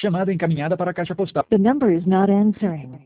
Chamada encaminhada para a caixa postal. The number is not answering.